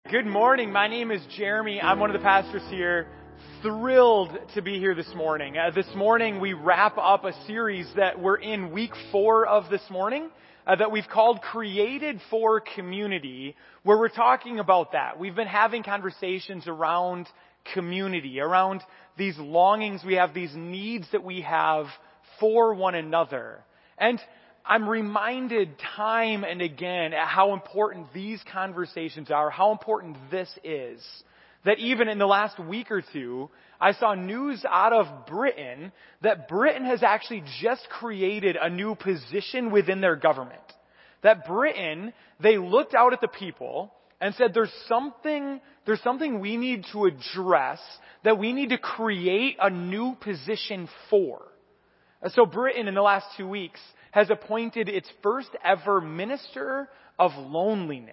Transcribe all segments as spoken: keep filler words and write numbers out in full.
Good morning. My name is Jeremy. I'm one of the pastors here. Thrilled to be here this morning. Uh, this morning we wrap up a series that we're in week four of this morning uh, that we've called Created for Community, where we're talking about that. We've been having conversations around community, around these longings we have, these needs that we have for one another. And I'm reminded time and again at how important these conversations are, how important this is. That even in the last week or two, I saw news out of Britain that Britain has actually just created a new position within their government. That Britain, they looked out at the people and said there's something, there's something we need to address, that we need to create a new position for. So Britain in the last two weeks has appointed its first ever minister of loneliness.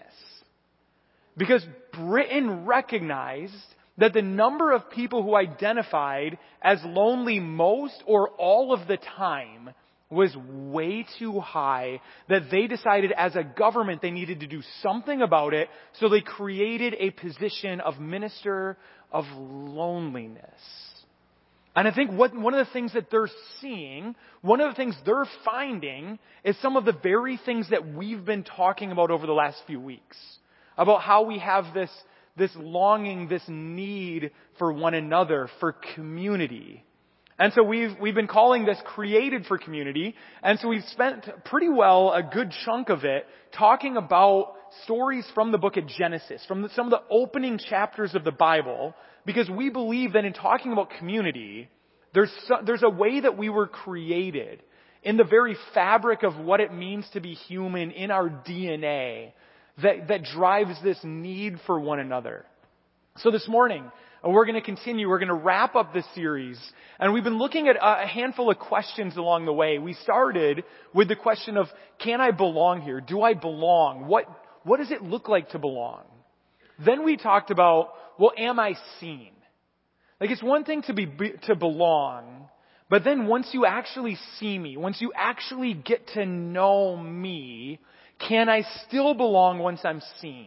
Because Britain recognized that the number of people who identified as lonely most or all of the time was way too high, that they decided as a government they needed to do something about it, so they created a position of minister of loneliness. And I think what, one of the things that they're seeing, one of the things they're finding is some of the very things that we've been talking about over the last few weeks. About how we have this, this longing, this need for one another, for community. And so we've, we've been calling this Created for Community. And so we've spent pretty well a good chunk of it talking about stories from the book of Genesis, from the, some of the opening chapters of the Bible. Because we believe that in talking about community, there's so, there's a way that we were created in the very fabric of what it means to be human in our D N A that, that drives this need for one another. So this morning, we're going to continue. We're going to wrap up this series. And we've been looking at a handful of questions along the way. We started with the question of, can I belong here? Do I belong? What, what does it look like to belong? Then we talked about, well, am I seen? Like, it's one thing to be, to belong, but then once you actually see me, once you actually get to know me, can I still belong once I'm seen?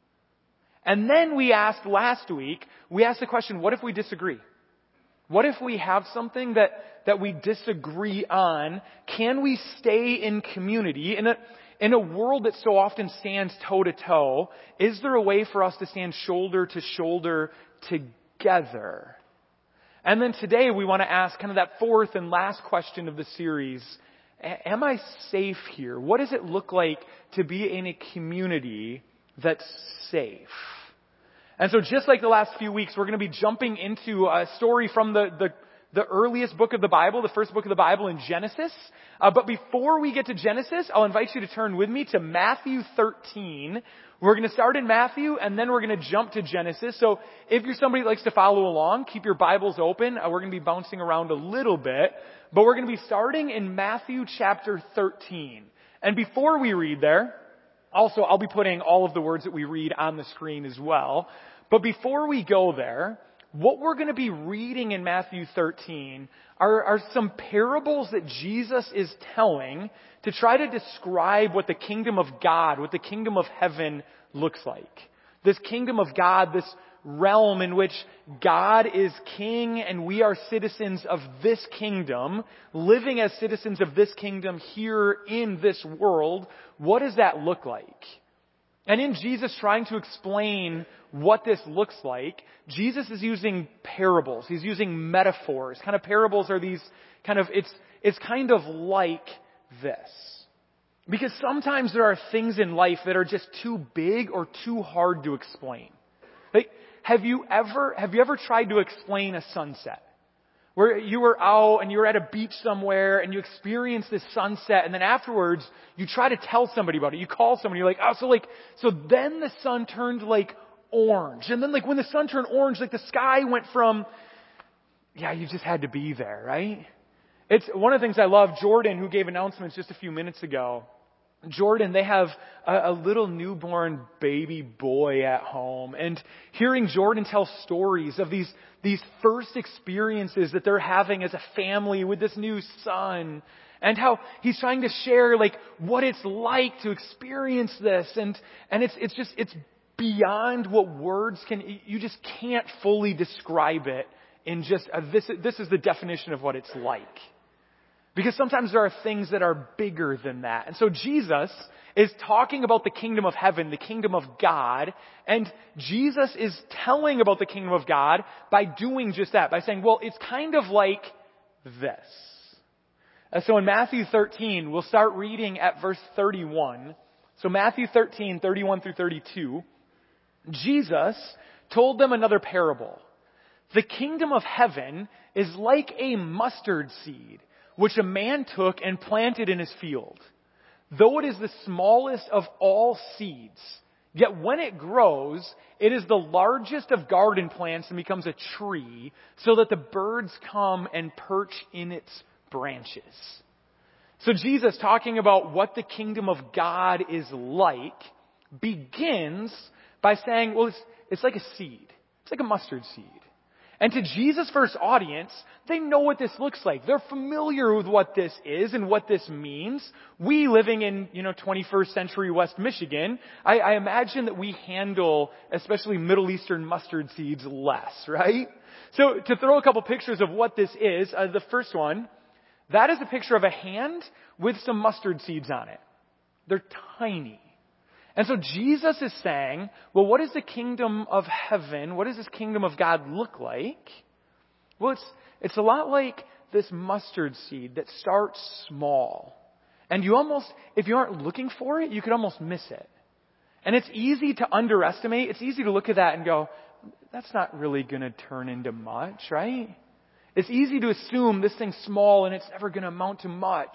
And then we asked last week, we asked the question, what if we disagree? What if we have something that, that we disagree on? Can we stay in community? In a, in a world that so often stands toe to toe, is there a way for us to stand shoulder to shoulder together? And then today we want to ask kind of that fourth and last question of the series. Am I safe here? What does it look like to be in a community that's safe? And so just like the last few weeks, we're going to be jumping into a story from the, the, the earliest book of the Bible, the first book of the Bible in Genesis. Uh, but before we get to Genesis, I'll invite you to turn with me to Matthew thirteen. We're going to start in Matthew, and then we're going to jump to Genesis. So if you're somebody that likes to follow along, keep your Bibles open. Uh, we're going to be bouncing around a little bit. But we're going to be starting in Matthew chapter thirteen. And before we read there, also I'll be putting all of the words that we read on the screen as well. But before we go there, what we're going to be reading in Matthew thirteen are, are some parables that Jesus is telling to try to describe what the kingdom of God, what the kingdom of heaven looks like. This kingdom of God, this realm in which God is king and we are citizens of this kingdom, living as citizens of this kingdom here in this world. What does that look like? And in Jesus trying to explain what this looks like, Jesus is using parables. He's using metaphors. Kind of parables are these kind of, it's, it's kind of like this. Because sometimes there are things in life that are just too big or too hard to explain. Like, have you ever, have you ever tried to explain a sunset? Where you were out and you were at a beach somewhere and you experienced this sunset, and then afterwards you try to tell somebody about it. You call somebody, you're like, oh, so like, so then the sun turned like orange. And then like when the sun turned orange, like the sky went from, yeah, you just had to be there, right? It's one of the things I love. Jordan, who gave announcements just a few minutes ago, Jordan, they have a, a little newborn baby boy at home, and hearing Jordan tell stories of these, these first experiences that they're having as a family with this new son, and how he's trying to share like what it's like to experience this, and, and it's, it's just, it's beyond what words can, you just can't fully describe it in just, a, this, this is the definition of what it's like. Because sometimes there are things that are bigger than that. And so Jesus is talking about the kingdom of heaven, the kingdom of God, and Jesus is telling about the kingdom of God by doing just that, by saying, well, it's kind of like this. And so in Matthew thirteen, we'll start reading at verse thirty-one. So Matthew thirteen, thirty-one through thirty-two, Jesus told them another parable. The kingdom of heaven is like a mustard seed, which a man took and planted in his field. Though it is the smallest of all seeds, yet when it grows, it is the largest of garden plants and becomes a tree, so that the birds come and perch in its branches. So Jesus, talking about what the kingdom of God is like, begins by saying, well, it's, it's like a seed. It's like a mustard seed. And to Jesus' first audience, they know what this looks like. They're familiar with what this is and what this means. We living in, you know, twenty-first century West Michigan, I, I imagine that we handle, especially Middle Eastern mustard seeds, less, right? So to throw a couple pictures of what this is, uh, the first one, that is a picture of a hand with some mustard seeds on it. They're tiny. And so Jesus is saying, well, what is the kingdom of heaven? What does this kingdom of God look like? Well, it's, it's a lot like this mustard seed that starts small. And you almost, if you aren't looking for it, you could almost miss it. And it's easy to underestimate. It's easy to look at that and go, that's not really going to turn into much, right? It's easy to assume this thing's small and it's never going to amount to much.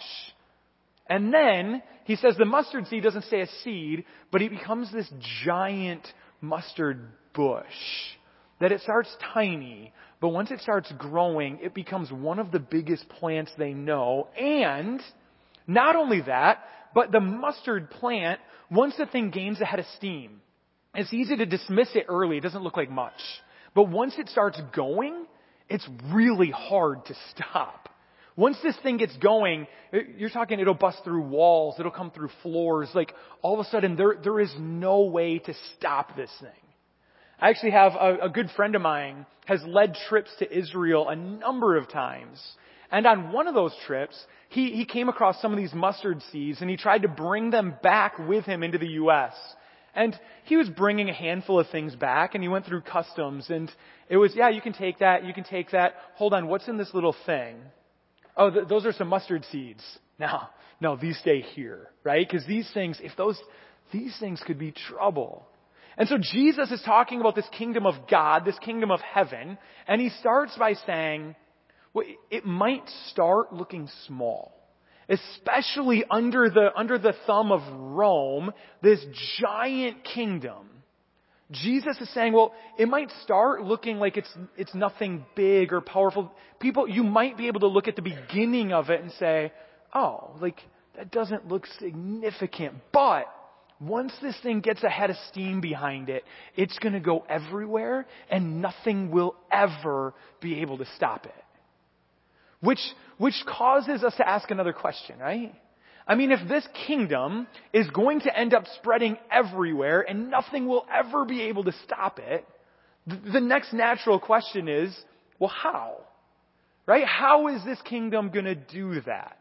And then he says the mustard seed doesn't stay a seed, but it becomes this giant mustard bush. That it starts tiny, but once it starts growing, it becomes one of the biggest plants they know. And not only that, but the mustard plant, once the thing gains a head of steam, it's easy to dismiss it early. It doesn't look like much. But once it starts going, it's really hard to stop. Once this thing gets going, you're talking it'll bust through walls, it'll come through floors. Like all of a sudden there, there is no way to stop this thing. I actually have a, a good friend of mine has led trips to Israel a number of times. And on one of those trips, he, he came across some of these mustard seeds and he tried to bring them back with him into the U S. And he was bringing a handful of things back and he went through customs and it was, yeah, you can take that, you can take that. Hold on, what's in this little thing? Oh, th- those are some mustard seeds. No, no, these stay here, right? Because these things, if those, these things could be trouble. And so Jesus is talking about this kingdom of God, this kingdom of heaven, and he starts by saying, well, it might start looking small, especially under the, under the thumb of Rome, this giant kingdom. Jesus is saying, well, it might start looking like it's it's nothing big or powerful. People, you might be able to look at the beginning of it and say, oh, like, that doesn't look significant. But once this thing gets a head of steam behind it, it's going to go everywhere and nothing will ever be able to stop it. Which, which causes us to ask another question, right? I mean, if this kingdom is going to end up spreading everywhere and nothing will ever be able to stop it, th- the next natural question is, well, how? Right? How is this kingdom going to do that?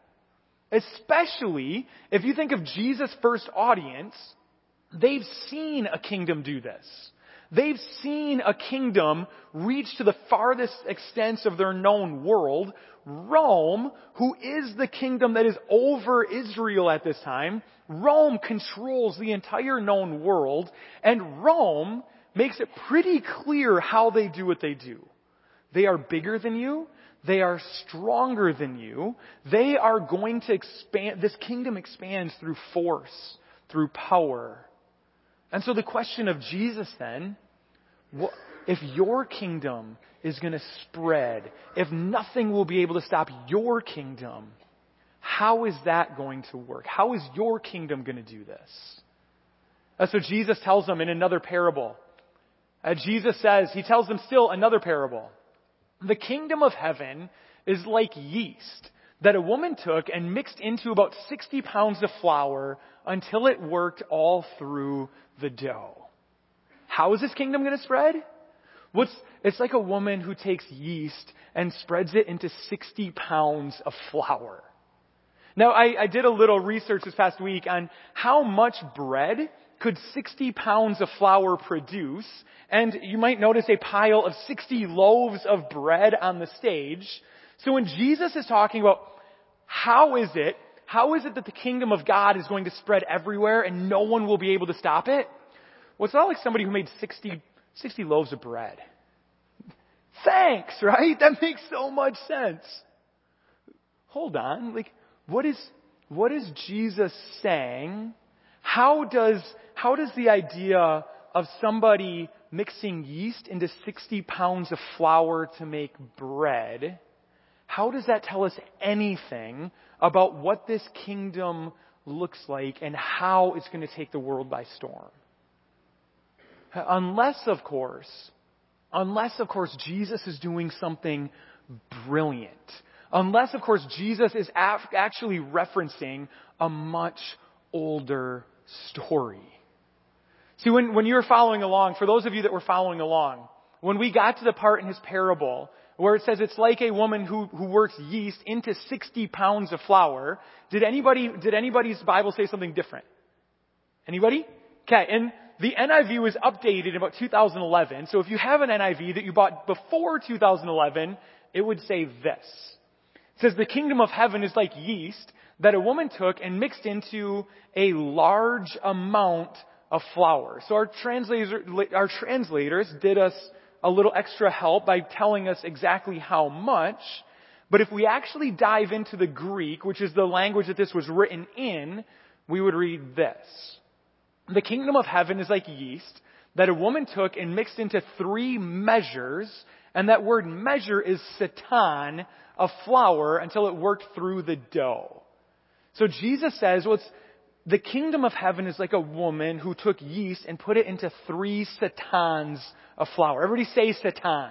Especially if you think of Jesus' first audience, they've seen a kingdom do this. They've seen a kingdom reach to the farthest extents of their known world. Rome, who is the kingdom that is over Israel at this time, Rome controls the entire known world, and Rome makes it pretty clear how they do what they do. They are bigger than you. They are stronger than you. They are going to expand. This kingdom expands through force, through power. And so the question of Jesus then, what, if your kingdom is going to spread, if nothing will be able to stop your kingdom, how is that going to work? How is your kingdom going to do this? Uh, so Jesus tells them in another parable. Uh, Jesus says, he tells them still another parable. The kingdom of heaven is like yeast that a woman took and mixed into about sixty pounds of flour until it worked all through the dough. How is this kingdom going to spread? What's, it's like a woman who takes yeast and spreads it into sixty pounds of flour. Now, I, I did a little research this past week on how much bread could sixty pounds of flour produce. And you might notice a pile of sixty loaves of bread on the stage. So when Jesus is talking about how is it, how is it that the kingdom of God is going to spread everywhere and no one will be able to stop it? Well, it's not like somebody who made sixty, sixty loaves of bread. Thanks, right? That makes so much sense. Hold on. Like, what is, what is Jesus saying? How does, how does the idea of somebody mixing yeast into sixty pounds of flour to make bread, how does that tell us anything about what this kingdom looks like and how it's going to take the world by storm? Unless, of course, unless, of course, Jesus is doing something brilliant. Unless, of course, Jesus is af- actually referencing a much older story. See, when, when you were following along, for those of you that were following along, when we got to the part in his parable where it says it's like a woman who, who works yeast into sixty pounds of flour, did anybody, did anybody's Bible say something different? Anybody? Okay, and the N I V was updated in about two thousand eleven, so if you have an N I V that you bought before two thousand eleven, it would say this. It says the kingdom of heaven is like yeast that a woman took and mixed into a large amount of flour. So our translator, our translators did us a little extra help by telling us exactly how much. But if we actually dive into the Greek, which is the language that this was written in, we would read this. The kingdom of heaven is like yeast that a woman took and mixed into three measures, and that word measure is satan, of flour, until it worked through the dough. So Jesus says, well, it's, the kingdom of heaven is like a woman who took yeast and put it into three satans of flour. Everybody say satan.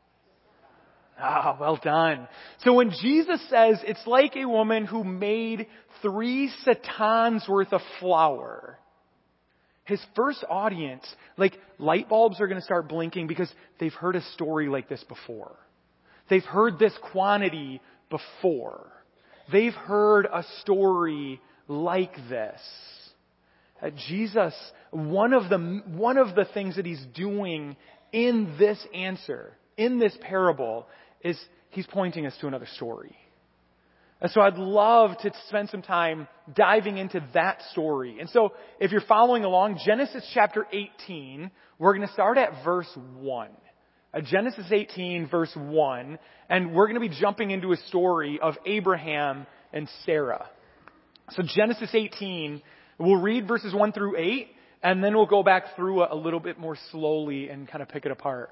Ah, well done. So when Jesus says it's like a woman who made three satans worth of flour, his first audience, like light bulbs are going to start blinking because they've heard a story like this before. They've heard this quantity before. They've heard a story like this. Uh, Jesus, one of the, one of the things that he's doing in this answer, in this parable, is he's pointing us to another story. And so I'd love to spend some time diving into that story. And so if you're following along, Genesis chapter eighteen, we're going to start at verse one. Uh, Genesis eighteen, verse one, and we're going to be jumping into a story of Abraham and Sarah. So Genesis eighteen, we'll read verses one through eight, and then we'll go back through it a little bit more slowly and kind of pick it apart.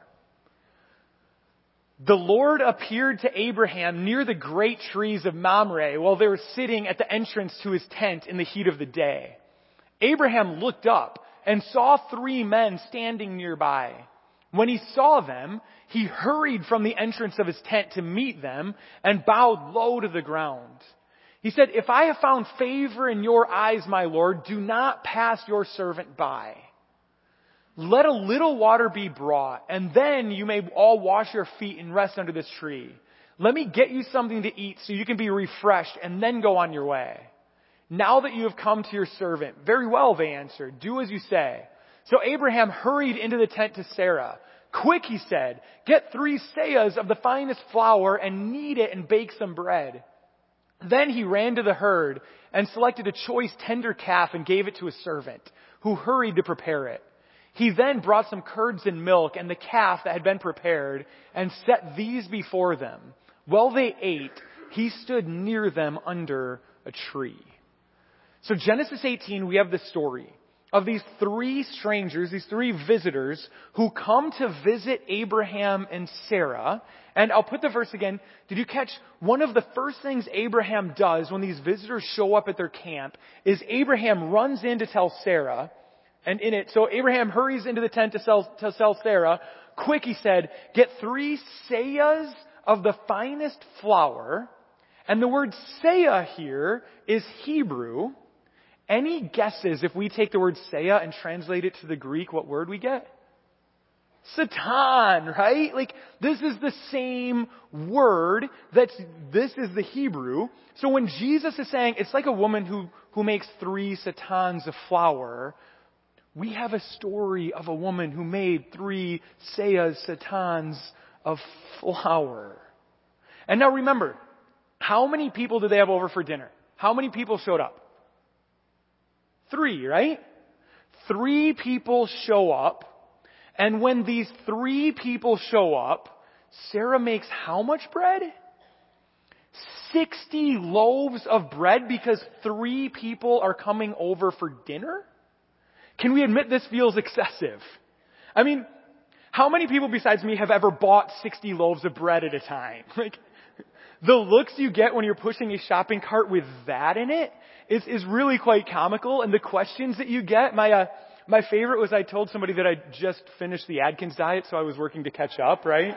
The Lord appeared to Abraham near the great trees of Mamre while they were sitting at the entrance to his tent in the heat of the day. Abraham looked up and saw three men standing nearby. When he saw them, he hurried from the entrance of his tent to meet them and bowed low to the ground. He said, "If I have found favor in your eyes, my Lord, do not pass your servant by. Let a little water be brought, and then you may all wash your feet and rest under this tree. Let me get you something to eat so you can be refreshed and then go on your way." "Now that you have come to your servant." "Very well," they answered. "Do as you say." So Abraham hurried into the tent to Sarah. "Quick," he said, "get three seahs of the finest flour and knead it and bake some bread." Then he ran to the herd and selected a choice tender calf and gave it to his servant, who hurried to prepare it. He then brought some curds and milk and the calf that had been prepared and set these before them. While they ate, he stood near them under a tree. So Genesis eighteen, we have the story of these three strangers, these three visitors who come to visit Abraham and Sarah. And I'll put the verse again. Did you catch one of the first things Abraham does when these visitors show up at their camp is Abraham runs in to tell Sarah. And in it, so Abraham hurries into the tent to sell, to sell Sarah. "Quick," he said, "get three seahs of the finest flour." And the word seah here is Hebrew. Any guesses if we take the word seah and translate it to the Greek, what word we get? Satan, right? Like, this is the same word that's, this is the Hebrew. So when Jesus is saying, it's like a woman who, who makes three satans of flour, we have a story of a woman who made three seahs, satans of flour. And now remember, how many people did they have over for dinner? How many people showed up? Three, right? Three people show up. And when these three people show up, Sarah makes how much bread? sixty loaves of bread because three people are coming over for dinner? Can we admit this feels excessive? I mean, how many people besides me have ever bought sixty loaves of bread at a time? Like, the looks you get when you're pushing a shopping cart with that in it is, is really quite comical. And the questions that you get, my, uh, my favorite was I told somebody that I just finished the Atkins diet, so I was working to catch up, right?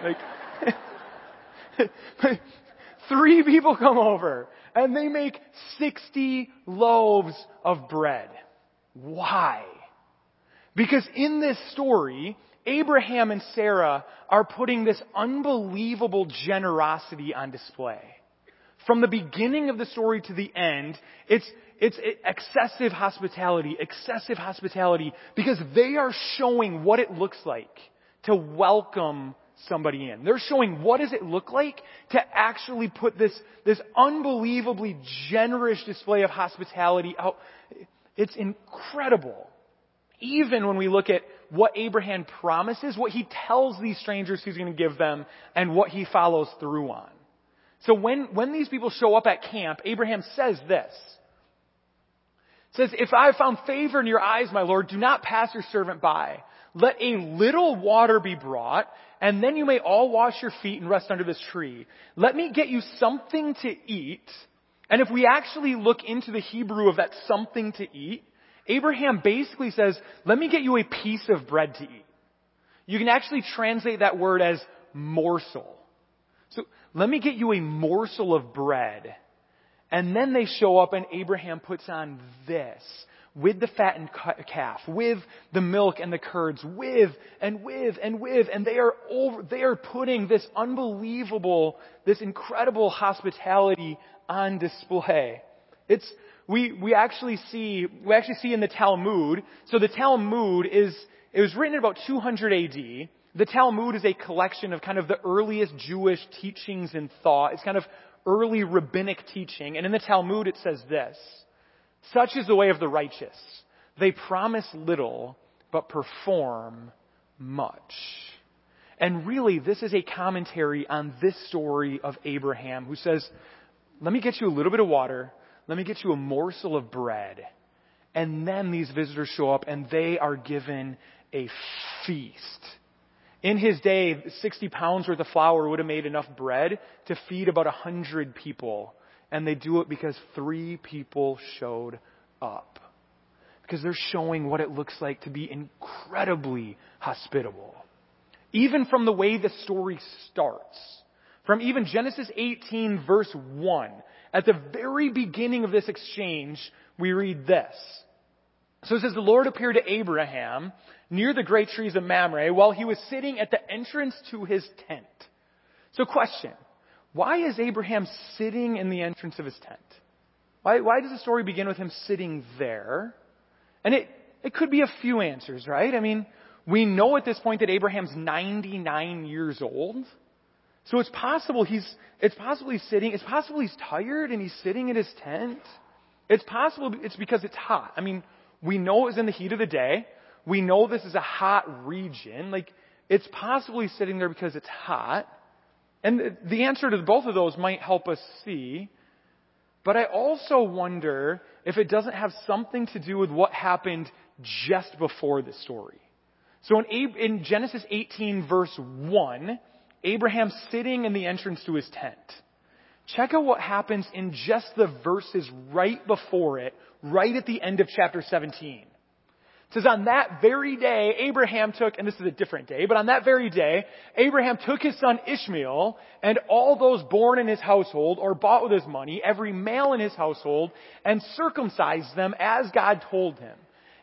Like, three people come over and they make sixty loaves of bread. Why? Because in this story, Abraham and Sarah are putting this unbelievable generosity on display. From the beginning of the story to the end, it's, it's excessive hospitality, excessive hospitality, because they are showing what it looks like to welcome somebody in. They're showing what does it look like to actually put this, this unbelievably generous display of hospitality out. It's incredible. Even when we look at what Abraham promises, what he tells these strangers he's going to give them, and what he follows through on. So when, when these people show up at camp, Abraham says this. Says, if I have found favor in your eyes, my Lord, do not pass your servant by. Let a little water be brought, and then you may all wash your feet and rest under this tree. Let me get you something to eat. And if we actually look into the Hebrew of that something to eat, Abraham basically says, let me get you a piece of bread to eat. You can actually translate that word as morsel. So let me get you a morsel of bread. And then they show up and Abraham puts on this with the fattened calf, with the milk and the curds, with and with and with. And they are over, they are putting this unbelievable, this incredible hospitality on display. It's, We, we actually see, we actually see in the Talmud, so the Talmud is, it was written in about two hundred A D. The Talmud is a collection of kind of the earliest Jewish teachings and thought. It's kind of early rabbinic teaching. And in the Talmud it says this, such is the way of the righteous. They promise little, but perform much. And really, this is a commentary on this story of Abraham who says, let me get you a little bit of water. Let me get you a morsel of bread. And then these visitors show up and they are given a feast. In his day, sixty pounds worth of flour would have made enough bread to feed about one hundred people. And they do it because three people showed up. Because they're showing what it looks like to be incredibly hospitable. Even from the way the story starts. From even Genesis eighteen verse one. At the very beginning of this exchange, we read this. So it says, the Lord appeared to Abraham near the great trees of Mamre while he was sitting at the entrance to his tent. So question, why is Abraham sitting in the entrance of his tent? Why, why does the story begin with him sitting there? And it, it could be a few answers, right? I mean, we know at this point that Abraham's ninety-nine years old. So it's possible he's, it's possible he's sitting, it's possible he's tired and he's sitting in his tent. It's possible it's because it's hot. I mean, we know it was in the heat of the day. We know this is a hot region. Like, it's possible he's sitting there because it's hot. And the answer to both of those might help us see. But I also wonder if it doesn't have something to do with what happened just before the story. So in, in Genesis eighteen verse one, Abraham's sitting in the entrance to his tent. Check out what happens in just the verses right before it, right at the end of chapter seventeen. It says, on that very day, Abraham took, and this is a different day, but on that very day, Abraham took his son Ishmael and all those born in his household or bought with his money, every male in his household, and circumcised them as God told him.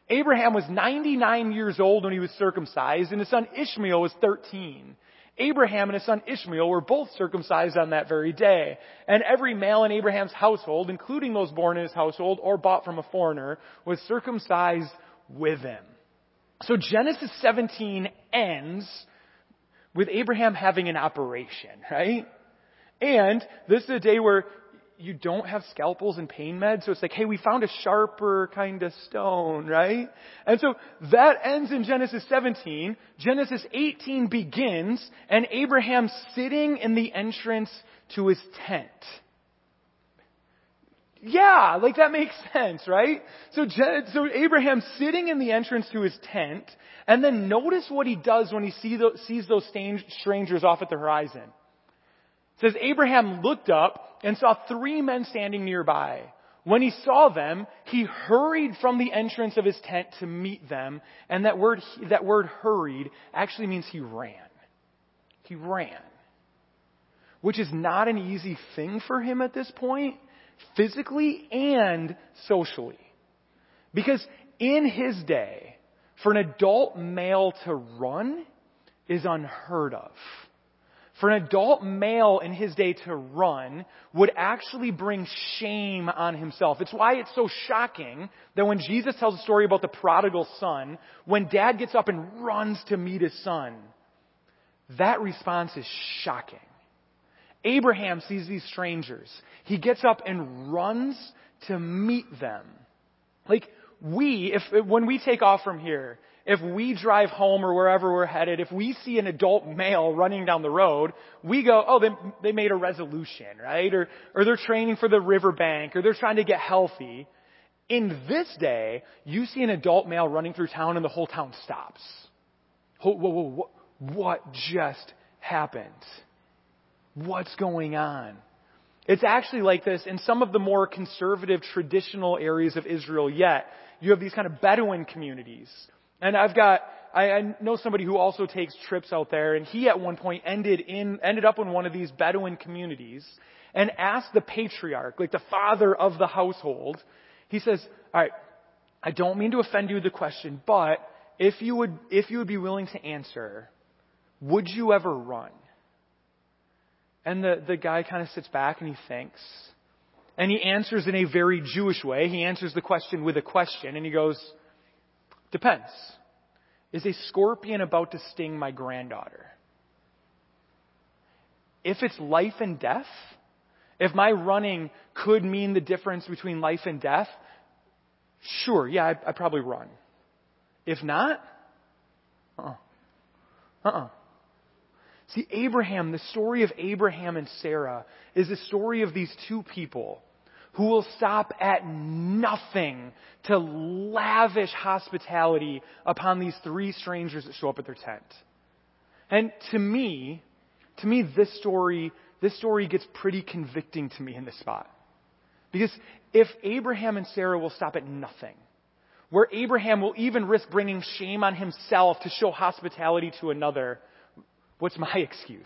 Abraham was ninety-nine years old when he was circumcised, and his son Ishmael was thirteen. Abraham and his son Ishmael were both circumcised on that very day. And every male in Abraham's household, including those born in his household or bought from a foreigner, was circumcised with him. So Genesis seventeen ends with Abraham having an operation, right? And this is a day where you don't have scalpels and pain meds, so it's like, hey, we found a sharper kind of stone, right? And so that ends in Genesis seventeen. Genesis eighteen begins, and Abraham's sitting in the entrance to his tent. Yeah, like that makes sense, right? So, so Abraham's sitting in the entrance to his tent, and then notice what he does when he see those, sees those strangers off at the horizon. It says, Abraham looked up and saw three men standing nearby. When he saw them, he hurried from the entrance of his tent to meet them. And that word, that word hurried actually means he ran. He ran. Which is not an easy thing for him at this point, physically and socially. Because in his day, for an adult male to run is unheard of. For an adult male in his day to run would actually bring shame on himself. It's why it's so shocking that when Jesus tells a story about the prodigal son, when dad gets up and runs to meet his son, that response is shocking. Abraham sees these strangers. He gets up and runs to meet them. Like we, if when we take off from here, if we drive home or wherever we're headed, if we see an adult male running down the road, we go, oh, they, they made a resolution, right? Or, or they're training for the riverbank, or they're trying to get healthy. In this day, you see an adult male running through town and the whole town stops. Whoa, whoa, whoa, what, what just happened? What's going on? It's actually like this in some of the more conservative, traditional areas of Israel yet. You have these kind of Bedouin communities. And I've got, I, I know somebody who also takes trips out there, and he at one point ended in, ended up in one of these Bedouin communities and asked the patriarch, like the father of the household, he says, all right, I don't mean to offend you with the question, but if you would, if you would be willing to answer, would you ever run? And the, the guy kind of sits back and he thinks. And he answers in a very Jewish way. He answers the question with a question, and he goes, depends. Is a scorpion about to sting my granddaughter? If it's life and death, if my running could mean the difference between life and death, sure, yeah, I'd, I'd probably run. If not, uh-uh. Uh-uh. See, Abraham, the story of Abraham and Sarah is the story of these two people who will stop at nothing to lavish hospitality upon these three strangers that show up at their tent. And to me, to me, this story, this story gets pretty convicting to me in this spot. Because if Abraham and Sarah will stop at nothing, where Abraham will even risk bringing shame on himself to show hospitality to another, what's my excuse?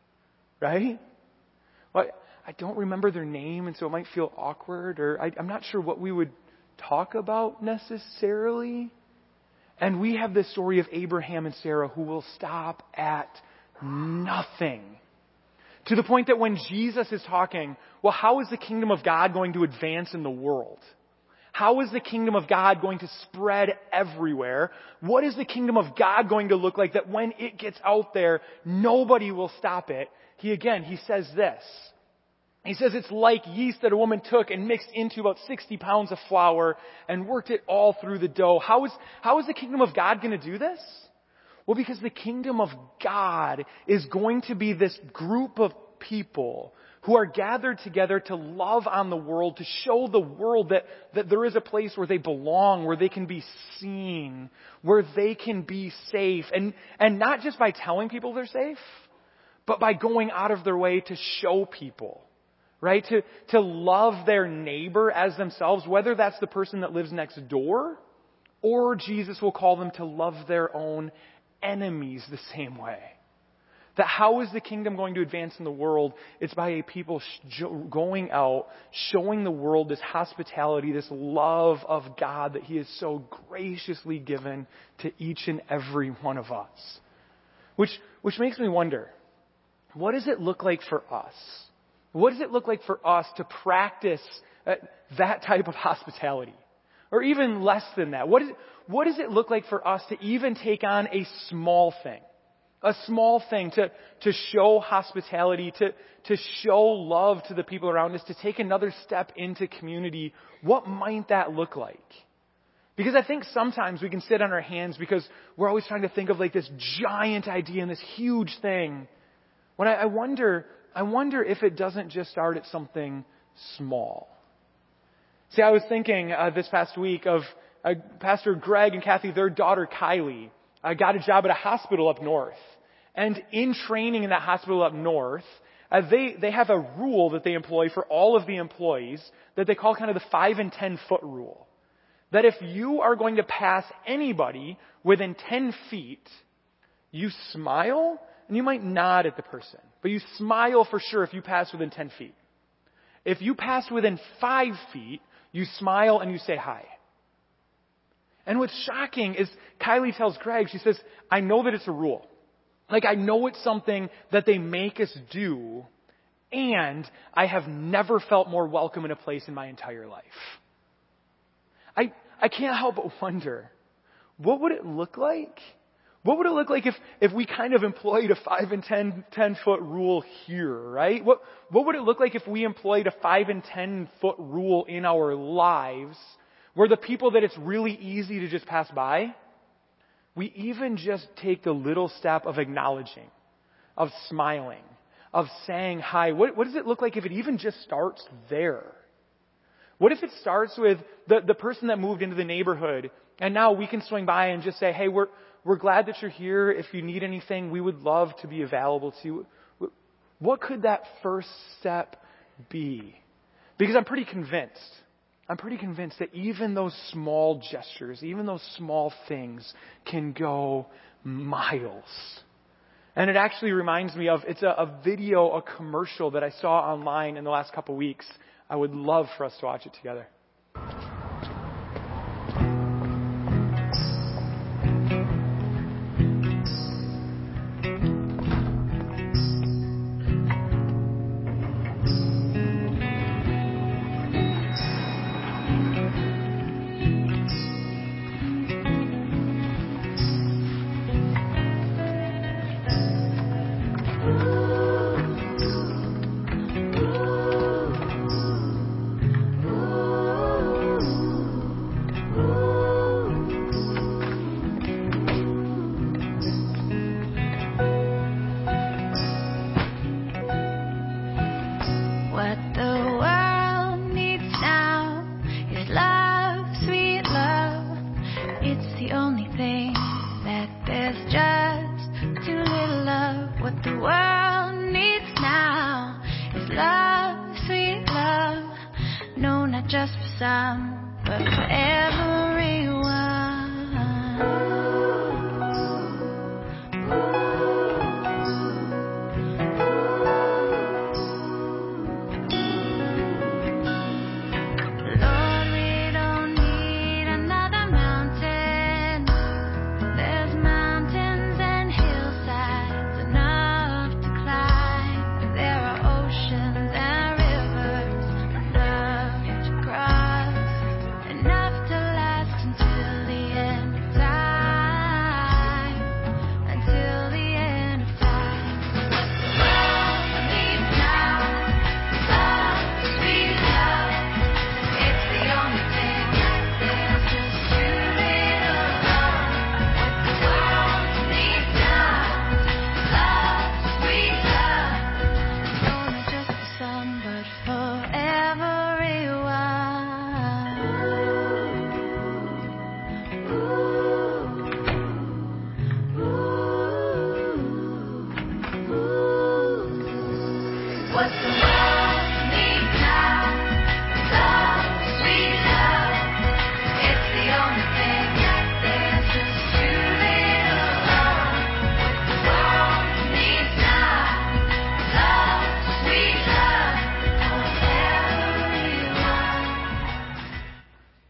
Right? Well, I don't remember their name, and so it might feel awkward, or I, I'm not sure what we would talk about necessarily. And we have this story of Abraham and Sarah who will stop at nothing. To the point that when Jesus is talking, well, how is the kingdom of God going to advance in the world? How is the kingdom of God going to spread everywhere? What is the kingdom of God going to look like that when it gets out there, nobody will stop it? He again, he says this. He says it's like yeast that a woman took and mixed into about sixty pounds of flour and worked it all through the dough. How is, how is the kingdom of God going to do this? Well, because the kingdom of God is going to be this group of people who are gathered together to love on the world, to show the world that, that there is a place where they belong, where they can be seen, where they can be safe. And, and not just by telling people they're safe, but by going out of their way to show people. Right? To, to love their neighbor as themselves, whether that's the person that lives next door, or Jesus will call them to love their own enemies the same way. That how is the kingdom going to advance in the world? It's by a people sh- going out, showing the world this hospitality, this love of God that He has so graciously given to each and every one of us. Which, which makes me wonder, what does it look like for us? What does it look like for us to practice that type of hospitality? Or even less than that. What, is, what does it look like for us to even take on a small thing? A small thing to, to show hospitality, to, to show love to the people around us, to take another step into community. What might that look like? Because I think sometimes we can sit on our hands because we're always trying to think of like this giant idea and this huge thing. When I, I wonder, I wonder if it doesn't just start at something small. See, I was thinking uh, this past week of uh, Pastor Greg and Kathy, their daughter Kylie. I got a job at a hospital up north. And in training in that hospital up north, uh, they, they have a rule that they employ for all of the employees that they call kind of the five and ten foot rule. That if you are going to pass anybody within ten feet, you smile and you might nod at the person. But you smile for sure if you pass within ten feet. If you pass within five feet, you smile and you say hi. And what's shocking is Kylie tells Greg, she says, I know that it's a rule. Like, I know it's something that they make us do, and I have never felt more welcome in a place in my entire life. I I can't help but wonder, what would it look like? What would it look like if, if we kind of employed a five and ten, ten foot rule here, right? What, what would it look like if we employed a five and ten foot rule in our lives where the people that it's really easy to just pass by, we even just take the little step of acknowledging, of smiling, of saying hi. What, what does it look like if it even just starts there? What if it starts with the, the person that moved into the neighborhood and now we can swing by and just say, hey, we're, we're glad that you're here. If you need anything, we would love to be available to you. What could that first step be? Because I'm pretty convinced I'm pretty convinced that even those small gestures, even those small things can go miles. And it actually reminds me of, it's a, a video, a commercial that I saw online in the last couple weeks. I would love for us to watch it together.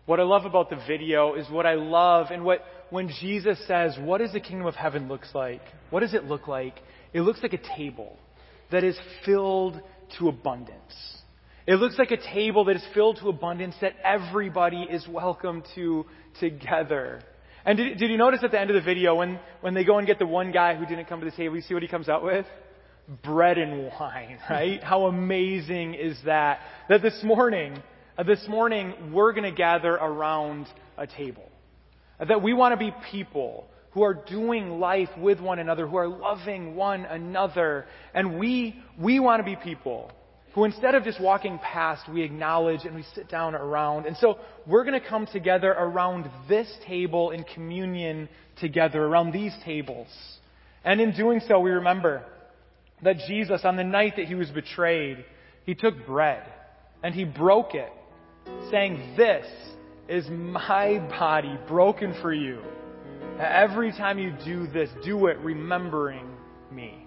What I love about the video is what I love and what, when Jesus says, what does the kingdom of heaven looks like? What does it look like? It looks like a table that is filled to abundance. It looks like a table that is filled to abundance that everybody is welcome to together. And did, did you notice at the end of the video when, when they go and get the one guy who didn't come to the table, you see what he comes out with? Bread and wine, right? How amazing is that? That this morning, uh, this morning we're going to gather around a table. Uh, that we want to be people who are doing life with one another, who are loving one another. And we, we want to be people who instead of just walking past, we acknowledge and we sit down around. And so we're going to come together around this table in communion together, around these tables. And in doing so, we remember that Jesus, on the night that he was betrayed, he took bread and he broke it, saying, "This is my body broken for you. Every time you do this, do it remembering me."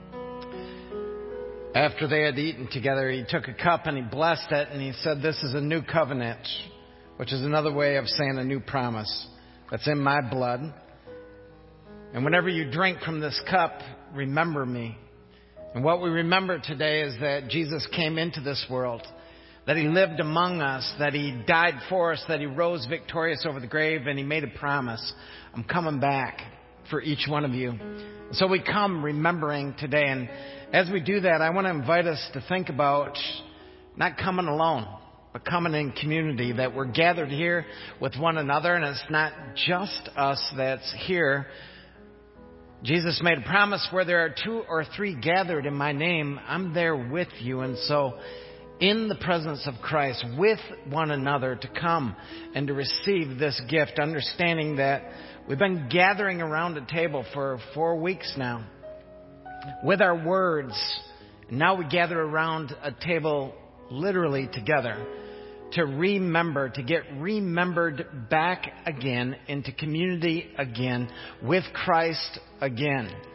After they had eaten together, he took a cup and he blessed it and he said, "This is a new covenant," which is another way of saying a new promise, "that's in my blood. And whenever you drink from this cup, remember me." And what we remember today is that Jesus came into this world, that he lived among us, that he died for us, that he rose victorious over the grave, and he made a promise. "I'm coming back for each one of you." So we come remembering today. And as we do that, I want to invite us to think about not coming alone, but coming in community, that we're gathered here with one another. And it's not just us that's here. Jesus made a promise, where there are two or three gathered in my name, I'm there with you. And so in the presence of Christ, with one another, to come and to receive this gift, understanding that we've been gathering around a table for four weeks now with our words. And now we gather around a table literally together to remember, to get remembered back again into community again with Christ again.